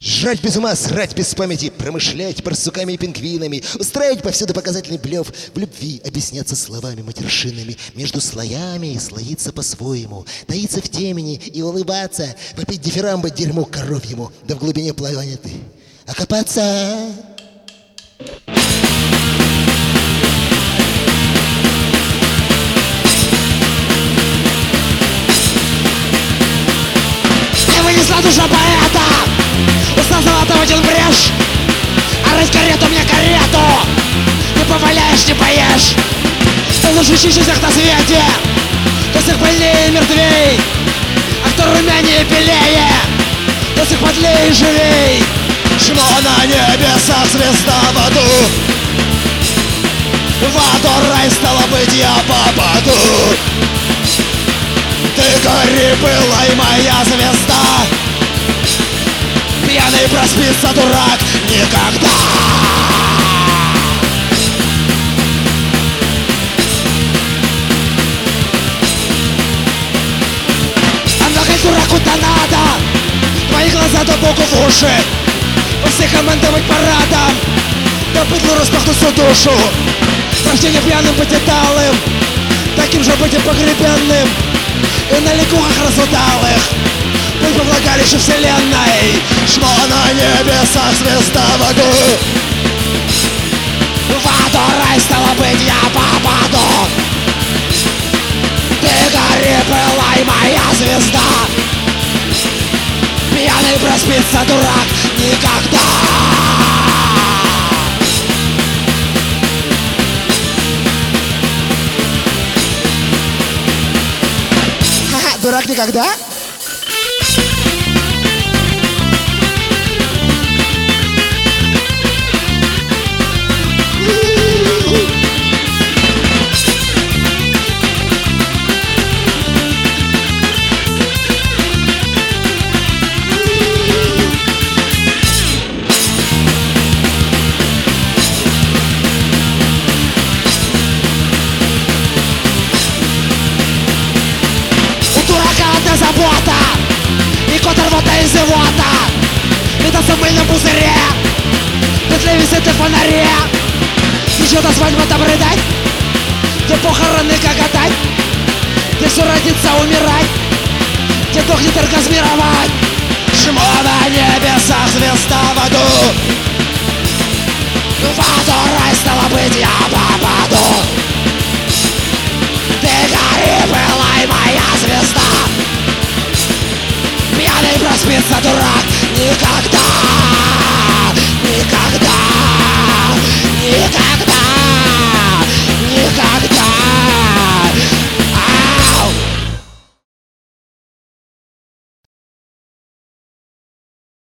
Жрать без ума, срать без памяти, промышлять барсуками и пингвинами, устраивать повсюду показательный блев, в любви объясняться словами матершинами, между слоями и слоиться по-своему, таиться в темени и улыбаться, попить дифирамбо дерьму коровьему, да в глубине планеты окопаться. И вынесла душа поэта, уста золотого один брешь, а рыть карету мне карету, не поваляешь, не поешь. Кто лучше чище всех на свете, кто всех больнее и мертвей, а кто румянее и белее, кто всех подлее и живей. Чмо на небесах, звезда в аду, в аду рай, стало быть, я попаду. Ты гори, пылай, моя звезда, пьяный проспится дурак никогда. А нахуй дураку-то надо, твои глаза да Богу в уши, во всех командовать парадом, да быдлу распахнуть всю душу. Рождение пьяным быть талым, таким же быть и погребенным, и на ликухах разудалых быть во влагалище вселенной. Чмо на небесах, звезда в аду, В аду рай, стало быть, я попаду. Ты гори, пылай, моя звезда, пьяный проспится дурак никогда. Ха-ха, дурак никогда?